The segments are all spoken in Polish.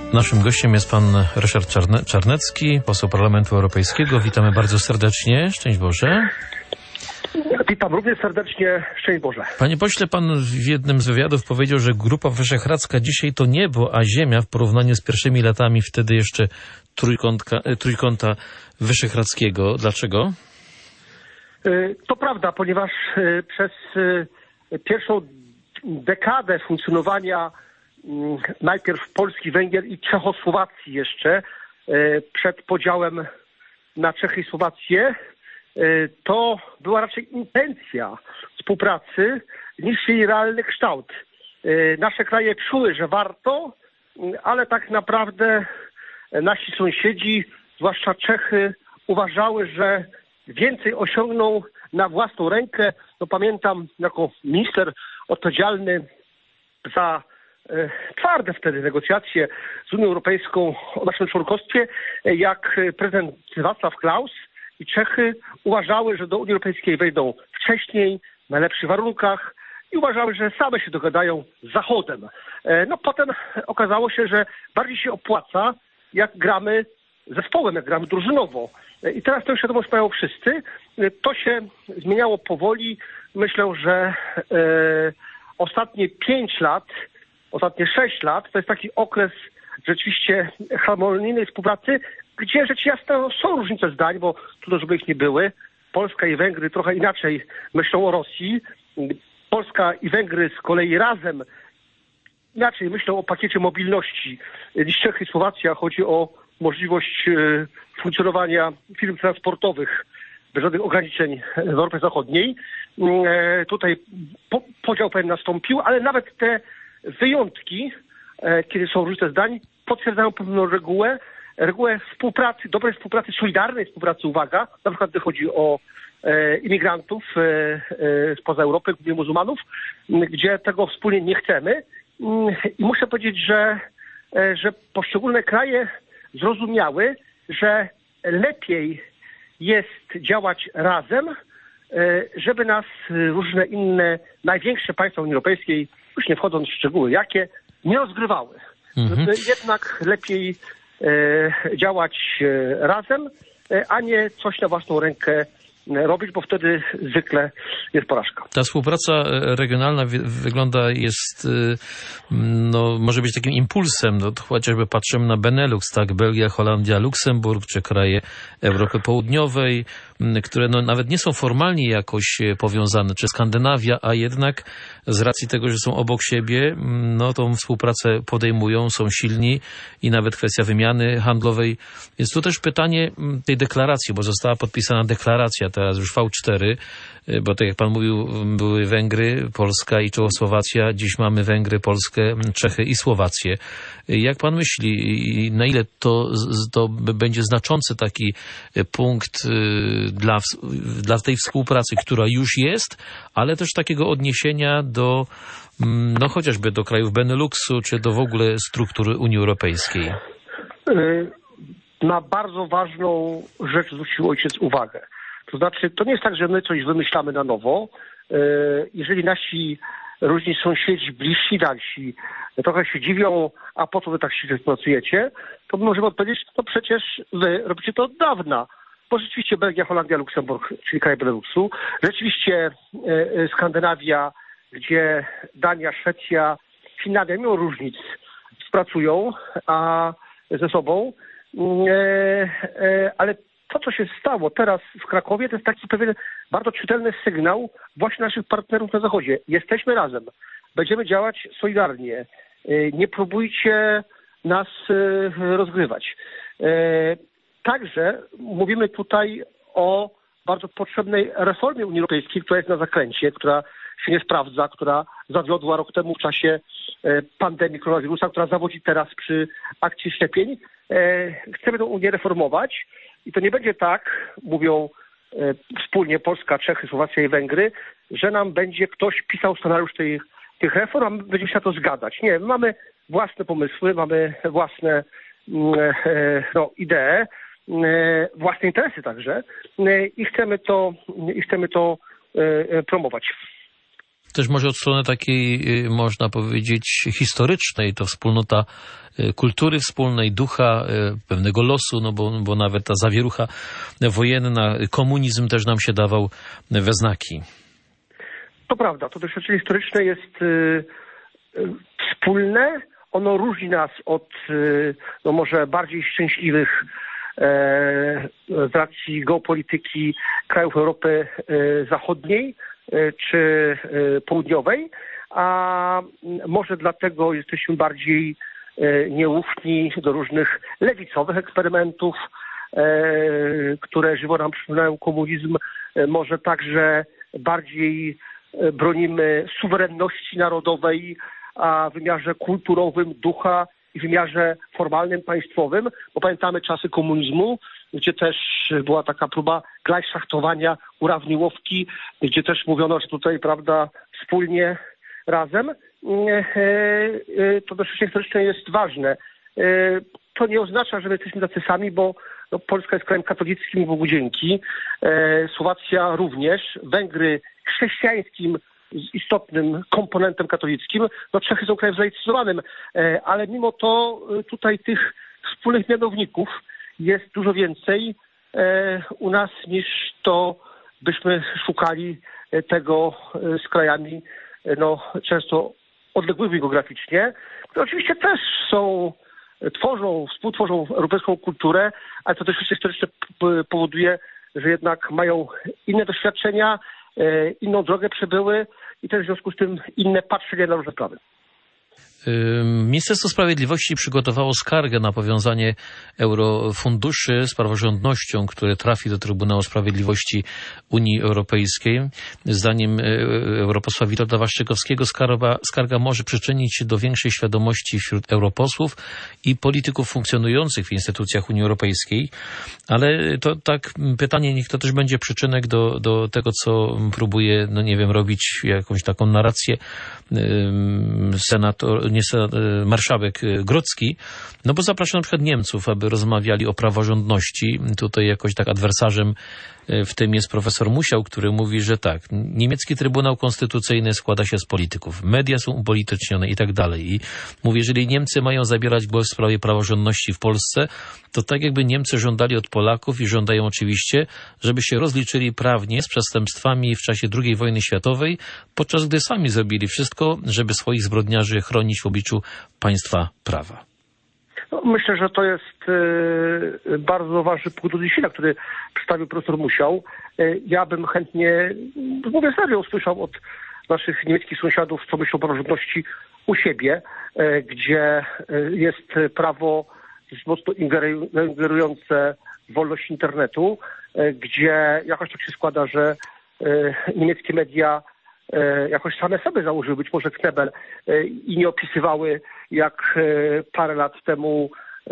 Naszym gościem jest pan Ryszard Czarnecki, poseł Parlamentu Europejskiego. Witamy bardzo serdecznie. Szczęść Boże. Witam również serdecznie. Szczęść Boże. Panie pośle, pan w jednym z wywiadów powiedział, że Grupa Wyszehradzka dzisiaj to niebo, a ziemia w porównaniu z pierwszymi latami wtedy jeszcze trójkąta wyszehradzkiego. Dlaczego? To prawda, ponieważ przez pierwszą dekadę funkcjonowania najpierw Polski, Węgier i Czechosłowacji jeszcze przed podziałem na Czechy i Słowację, to była raczej intencja współpracy niż jej realny kształt. Nasze kraje czuły, że warto, ale tak naprawdę nasi sąsiedzi, zwłaszcza Czechy, uważały, że więcej osiągną na własną rękę. No pamiętam, jako minister odpowiedzialny za twarde wtedy negocjacje z Unią Europejską o naszym członkostwie, jak prezydent Václav Klaus i Czechy uważały, że do Unii Europejskiej wejdą wcześniej, na lepszych warunkach i uważały, że same się dogadają z Zachodem. No potem okazało się, że bardziej się opłaca, jak gramy zespołem, jak gramy drużynowo. I teraz tę świadomość mają wszyscy. To się zmieniało powoli. Myślę, że ostatnie 5 lat, ostatnie 6 lat to jest taki okres rzeczywiście harmonijnej współpracy, gdzie rzecz jasna są różnice zdań, bo trudno, żeby ich nie były. Polska i Węgry trochę inaczej myślą o Rosji. Polska i Węgry z kolei razem inaczej myślą o pakiecie mobilności niż Czechy i Słowacja. Chodzi o możliwość funkcjonowania firm transportowych bez żadnych ograniczeń w Europie Zachodniej. Tutaj podział pewien nastąpił, ale nawet te wyjątki, kiedy są różnice zdań, potwierdzają pewną regułę współpracy, dobrej współpracy, solidarnej współpracy, uwaga, na przykład gdy chodzi o imigrantów spoza Europy, głównie muzułmanów, gdzie tego wspólnie nie chcemy. I muszę powiedzieć, że poszczególne kraje zrozumiały, że lepiej jest działać razem, żeby nas różne inne, największe państwa Unii Europejskiej, już nie wchodząc w szczegóły jakie, nie rozgrywały. Jednak lepiej działać razem, a nie coś na własną rękę robić, bo wtedy zwykle jest porażka. Ta współpraca regionalna jest, no, może być takim impulsem, no, chociażby patrzymy na Benelux, tak, Belgia, Holandia, Luksemburg, czy kraje Europy Południowej, które no, nawet nie są formalnie jakoś powiązane, czy Skandynawia, a jednak z racji tego, że są obok siebie, no, tą współpracę podejmują, są silni i nawet kwestia wymiany handlowej. Jest tu też pytanie tej deklaracji, bo została podpisana deklaracja, teraz już V4, bo tak jak pan mówił, były Węgry, Polska i Czechosłowacja, dziś mamy Węgry, Polskę, Czechy i Słowację. Jak pan myśli, na ile to będzie znaczący taki punkt dla tej współpracy, która już jest, ale też takiego odniesienia do, no chociażby do krajów Beneluxu, czy do w ogóle struktury Unii Europejskiej? Na bardzo ważną rzecz zwrócił ojciec uwagę. To znaczy, to nie jest tak, że my coś wymyślamy na nowo. Jeżeli nasi różni sąsiedzi, bliżsi, dalsi trochę się dziwią, a po co wy tak się pracujecie, to możemy odpowiedzieć, no przecież wy robicie to od dawna. Bo rzeczywiście Belgia, Holandia, Luksemburg, czyli kraje Beneluxu, rzeczywiście Skandynawia, gdzie Dania, Szwecja, Finlandia, mimo różnic, współpracują ze sobą, ale to, co się stało teraz w Krakowie, to jest taki pewien bardzo czytelny sygnał właśnie naszych partnerów na Zachodzie. Jesteśmy razem. Będziemy działać solidarnie. Nie próbujcie nas rozgrywać. Także mówimy tutaj o bardzo potrzebnej reformie Unii Europejskiej, która jest na zakręcie, która się nie sprawdza, która zawiodła rok temu w czasie pandemii koronawirusa, która zawodzi teraz przy akcji szczepień. Chcemy tę Unię reformować i to nie będzie tak, mówią wspólnie Polska, Czechy, Słowacja i Węgry, że nam będzie ktoś pisał scenariusz tych reform, a my będziemy się na to zgadzać. Nie, my mamy własne pomysły, mamy własne idee, własne interesy także i chcemy to promować. też może od strony takiej, można powiedzieć, historycznej, to wspólnota kultury wspólnej, ducha, pewnego losu, no bo nawet ta zawierucha wojenna, komunizm też nam się dawał we znaki. To prawda, to doświadczenie historyczne jest wspólne. Ono różni nas od no może bardziej szczęśliwych z racji geopolityki krajów Europy Zachodniej czy Południowej, a może dlatego jesteśmy bardziej nieufni do różnych lewicowych eksperymentów, które żywo nam przypominają komunizm. Może także bardziej bronimy suwerenności narodowej, a w wymiarze kulturowym ducha i w wymiarze formalnym, państwowym, bo pamiętamy czasy komunizmu, gdzie też była taka próba gleichschachtowania, urawniłowki, gdzie też mówiono, że tutaj, prawda, wspólnie, razem. To doświadczenie historyczne jest ważne. To nie oznacza, że my jesteśmy tacy sami, bo no, Polska jest krajem katolickim i Bogu dzięki. Słowacja również. Węgry chrześcijańskim z istotnym komponentem katolickim. No Czechy są krajem zlaicyzowanym, ale mimo to tutaj tych wspólnych mianowników jest dużo więcej u nas niż to byśmy szukali tego z krajami no, często odległymi geograficznie, które oczywiście też współtworzą europejską kulturę, ale to też historyczne powoduje, że jednak mają inne doświadczenia, inną drogę przebyły i też w związku z tym inne patrzenie na różne sprawy. Ministerstwo Sprawiedliwości przygotowało skargę na powiązanie eurofunduszy z praworządnością, które trafi do Trybunału Sprawiedliwości Unii Europejskiej. Zdaniem europosła Witolda Waszczykowskiego skarga może przyczynić się do większej świadomości wśród europosłów i polityków funkcjonujących w instytucjach Unii Europejskiej. Ale to tak pytanie, niech to też będzie przyczynek do tego, co próbuje, no nie wiem, robić jakąś taką narrację marszałek Grodzki, no bo zaprasza na przykład Niemców, aby rozmawiali o praworządności. Tutaj jakoś tak adwersarzem w tym jest profesor Musiał, który mówi, że tak, niemiecki Trybunał Konstytucyjny składa się z polityków, media są upolitycznione i tak dalej. I mówi, jeżeli Niemcy mają zabierać głos w sprawie praworządności w Polsce, to tak jakby Niemcy żądali od Polaków i żądają oczywiście, żeby się rozliczyli prawnie z przestępstwami w czasie II wojny światowej, podczas gdy sami zrobili wszystko, żeby swoich zbrodniarzy chronić w obliczu państwa prawa. No, myślę, że to jest bardzo ważny punkt odniesienia, który przedstawił profesor Musiał. Ja bym chętnie, mówię serio, usłyszał od naszych niemieckich sąsiadów, co myślą o praworządności u siebie, gdzie jest prawo mocno ingerujące w wolność internetu, gdzie jakoś tak się składa, że niemieckie media jakoś same sobie założyły, być może Knebel, i nie opisywały, jak parę lat temu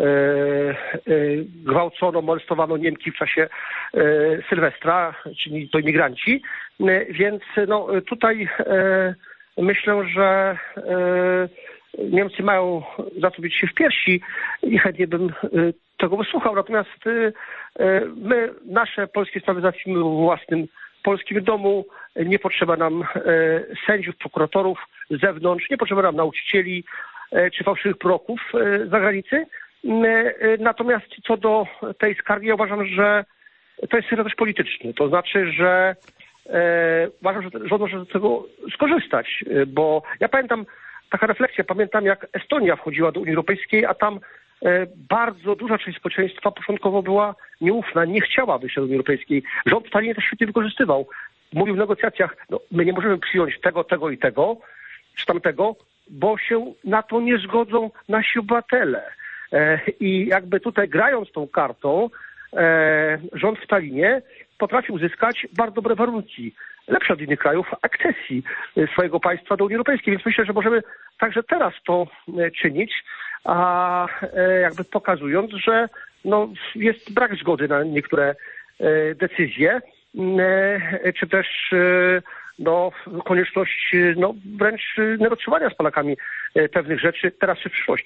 gwałcono, molestowano Niemki w czasie Sylwestra, czyli to imigranci. Więc no, tutaj myślę, że Niemcy mają za co bić się w piersi i chętnie bym tego wysłuchał. Natomiast my nasze polskie sprawy załatwimy w własnym polskim domu. Nie potrzeba nam sędziów, prokuratorów z zewnątrz, nie potrzeba nam nauczycieli czy fałszywych proroków z zagranicy. Natomiast co do tej skargi, ja uważam, że to jest sygnał też polityczny. To znaczy, że uważam, że rząd może z tego skorzystać, bo ja pamiętam, taka refleksja, pamiętam jak Estonia wchodziła do Unii Europejskiej, a tam bardzo duża część społeczeństwa początkowo była nieufna, nie chciała wyjść do Unii Europejskiej. Rząd wcale to świetnie wykorzystywał. Mówił w negocjacjach, no, my nie możemy przyjąć tego i tego, czy tamtego, bo się na to nie zgodzą nasi obywatele. I jakby tutaj grając tą kartą, rząd w Tallinie potrafił uzyskać bardzo dobre warunki, lepsze od innych krajów, akcesji swojego państwa do Unii Europejskiej. Więc myślę, że możemy także teraz to czynić, a jakby pokazując, że no, jest brak zgody na niektóre decyzje, czy też no, konieczność no, wręcz negocjowania z Polakami pewnych rzeczy teraz czy w przyszłości.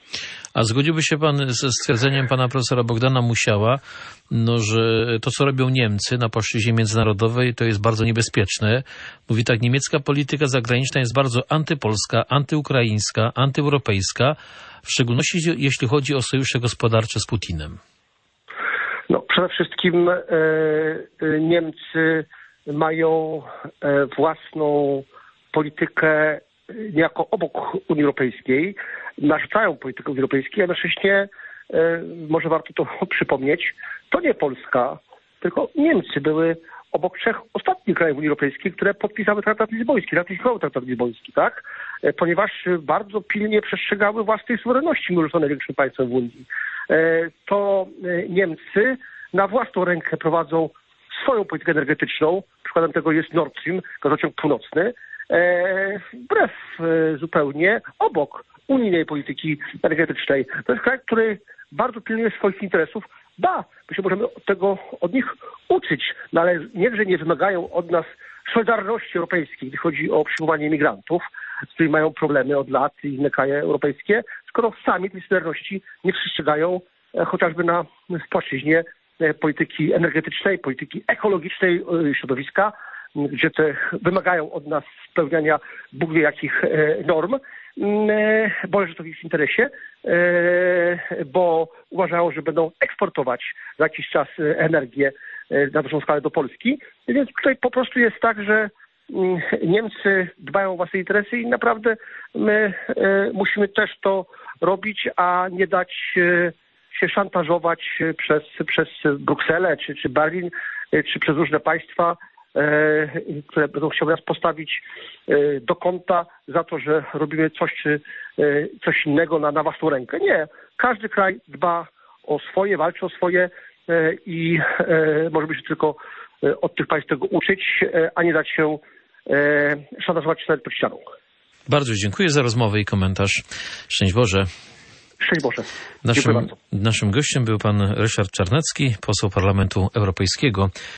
A zgodziłby się pan ze stwierdzeniem pana profesora Bogdana Musiała, że to, co robią Niemcy na płaszczyźnie międzynarodowej, to jest bardzo niebezpieczne. Mówi tak, niemiecka polityka zagraniczna jest bardzo antypolska, antyukraińska, antyeuropejska, w szczególności jeśli chodzi o sojusze gospodarcze z Putinem. No, przede wszystkim Niemcy mają własną politykę niejako obok Unii Europejskiej, narzucają politykę Unii Europejskiej, a jednocześnie, może warto to przypomnieć, to nie Polska, tylko Niemcy były obok 3 ostatnich krajów Unii Europejskiej, które podpisały traktat lizboński, ratyfikowały traktat lizboński, tak? Ponieważ bardzo pilnie przestrzegały własnej suwerenności, mimo że są największym państwem w Unii. To Niemcy na własną rękę prowadzą swoją politykę energetyczną. Przykładem tego jest Nord Stream, gazociąg północny, wbrew zupełnie obok unijnej polityki energetycznej. To jest kraj, który bardzo pilnuje swoich interesów. My się możemy od nich uczyć, no ale niechże nie wymagają od nas solidarności europejskiej, gdy chodzi o przyjmowanie imigrantów, z którymi mają problemy od lat i inne kraje europejskie, skoro sami tej solidarności nie przestrzegają chociażby na płaszczyźnie polityki energetycznej, polityki ekologicznej środowiska, gdzie te wymagają od nas spełniania Bóg wie jakich norm, bo leży to w ich interesie, bo uważają, że będą eksportować za jakiś czas energię na dużą skalę do Polski. Więc tutaj po prostu jest tak, że Niemcy dbają o własne interesy i naprawdę my musimy też to robić, a nie dać się szantażować przez Brukselę, czy Berlin, czy przez różne państwa, które będą chciały nas postawić do kąta za to, że robimy coś czy coś innego na własną rękę. Nie. Każdy kraj dba o swoje, walczy o swoje i możemy się tylko od tych państw tego uczyć, a nie dać się szantażować nawet pod ścianą. Bardzo dziękuję za rozmowę i komentarz. Szczęść Boże. Szczęść Boże. Naszym gościem był pan Ryszard Czarnecki, poseł Parlamentu Europejskiego.